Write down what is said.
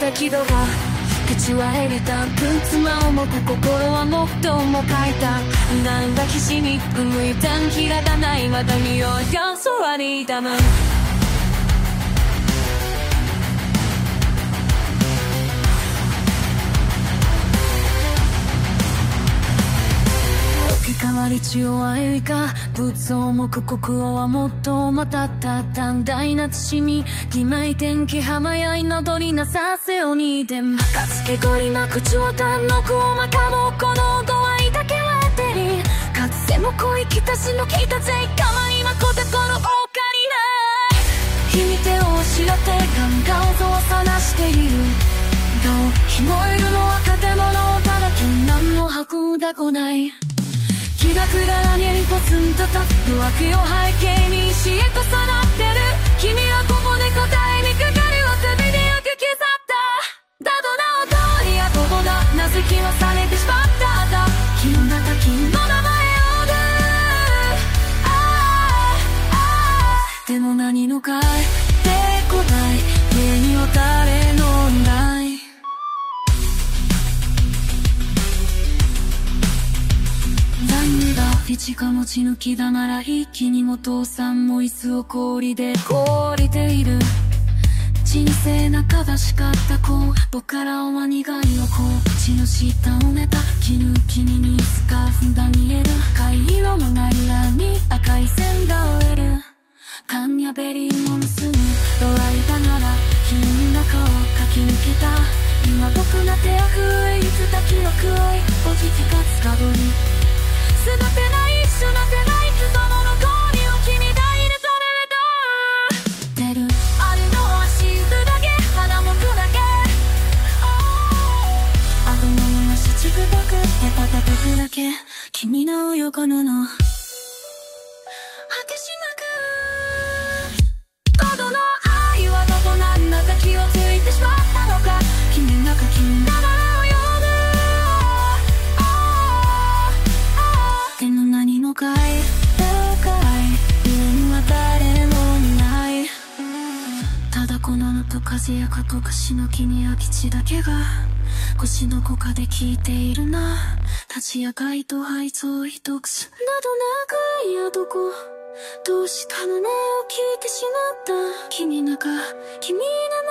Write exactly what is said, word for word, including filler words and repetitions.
気度が口は入れた妻をもく心はもっとも書いたなんだきしみ向いたんひらがないまた見ようが空に痛む変わり血を愛いか仏をもく国王はもっとまたった短大なしみ義妹天気浜やいなどりなさせおにでもかつけこりな口をたんのくおまかもこの度合いだけはてりかつても恋きたしのきたぜかまいまこてこのおかりな日に手を知らってガンガンを探しているどう日もいるのは建物をただ禁断の白だこない気がくだらにポツンと立つ浮気を背景に死へとさらってる君はここで答えにかかるを旅でよく刻っただどなお通りやここだなぜ気はされてしまっただ君の中君の名前を呼ぶあああでも何の帰ってこない家には誰のんだい一か持ち抜きだなら一気にも父さんも椅子を氷で凍りている人生半ばしかった子僕からは苦いをこう血の下を寝た絹木にニスカーフが見える赤い色のナイラに赤い線が追えるカンヤベリーも盗むドライだなら君の顔を駆け抜けた今僕が手あふれいつだ記録をおじきかつかぶりすなてないすなてない人の残りを君がいるそれでどう出るあるのはシールだけ鼻もくだけあとのまましちくばくへパタくだけ君の横のの果てしなくどの愛はどこなんだか気をついてしまったのか君がか君が帰ってかい家には誰もいないただ粉のと風やかとかしの木に空き地だけが腰の子かで聞いているな立ち上がりと配送一口など長いやどこどうしたのねを聞いてしまった君なんか君の